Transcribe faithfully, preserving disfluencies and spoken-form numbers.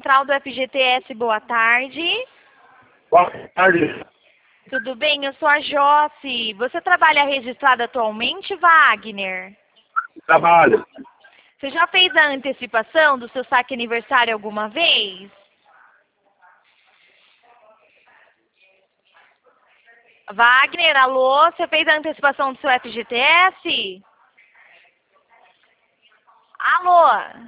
central do F G T S, boa tarde. Boa tarde. Tudo bem? Eu sou a Josi. Você trabalha registrado atualmente, Wagner? Trabalho. Você já fez a antecipação do seu saque aniversário alguma vez? Wagner, alô? Você fez a antecipação do seu F G T S? Alô?